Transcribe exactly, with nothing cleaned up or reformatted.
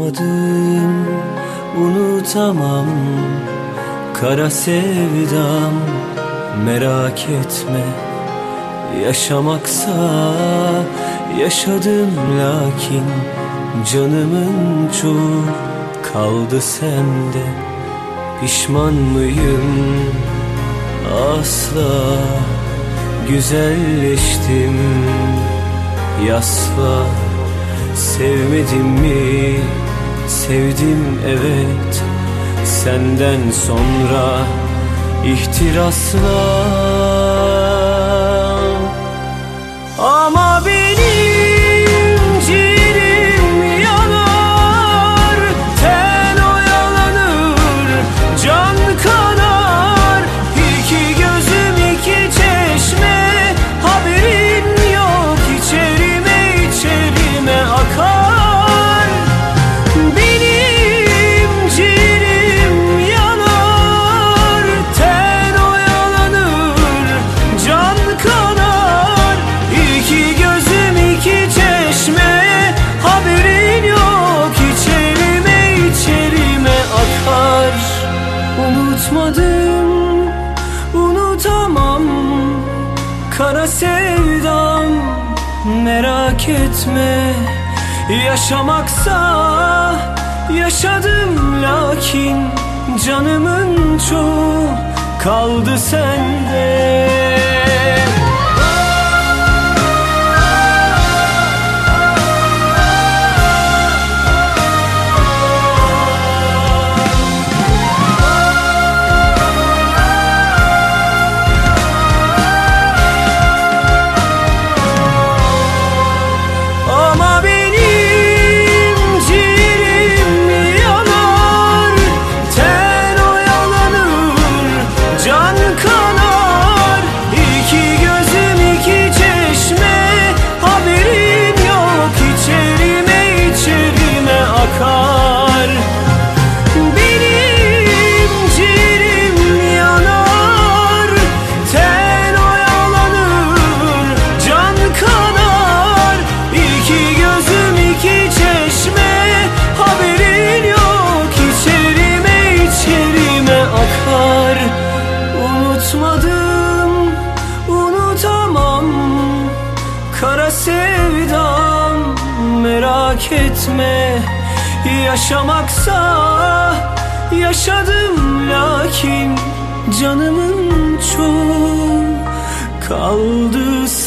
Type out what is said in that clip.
Unutmadım, unutamam kara sevdam. Merak etme, yaşamaksa yaşadım, lakin canımın çoğu kaldı sende. Pişman mıyım? Asla. Güzelleştim, yasla. Sevmedim mi? Sevdim evet. Senden sonra ihtirasla. Ama benim ciğerim yanar, ten oyalanır, can kanar. İki gözüm iki çeşme, haberin yok, içerime içerime akar. Benim ciğerim yanar, ten oyalanır, can kanar. İki gözüm iki çeşme, haberin yok, içerime içerime akar. Unutmadım, unutamam kara sevdam. Merak etme, yaşamaksa yaşadım, lakin canımın çoğu kaldı sende. Unutmadım, unutamam kara sevdam. Merak etme, yaşamaksa yaşadım, lakin canımın çoğu kaldı